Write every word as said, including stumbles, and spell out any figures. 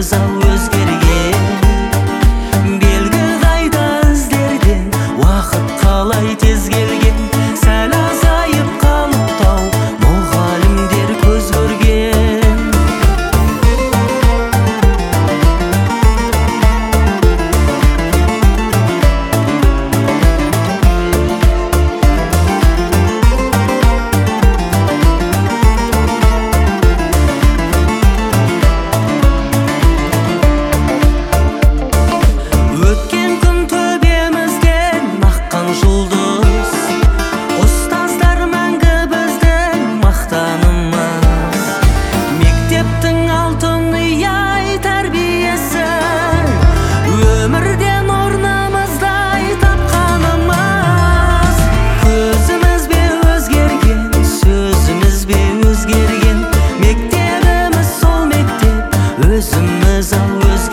өзіміз ау өзгерген. Белгі қайда іздерден, уақыт қалай тез келген. Сәл азайып қалыптау мұғалімдер көз көрген. Өткен күн төбемізден аққан жұлдыз, ұстаздар мәңгі біздің мақтанымыз. Мектептің алтын ұяй тәрбиесі, өмірден орнымыздай тапқанымыз. Көзіміз бе өзгерген, сөзіміз бе өзгерген. Мектебіміз сол мектеп, өзіміз ау өзгерген.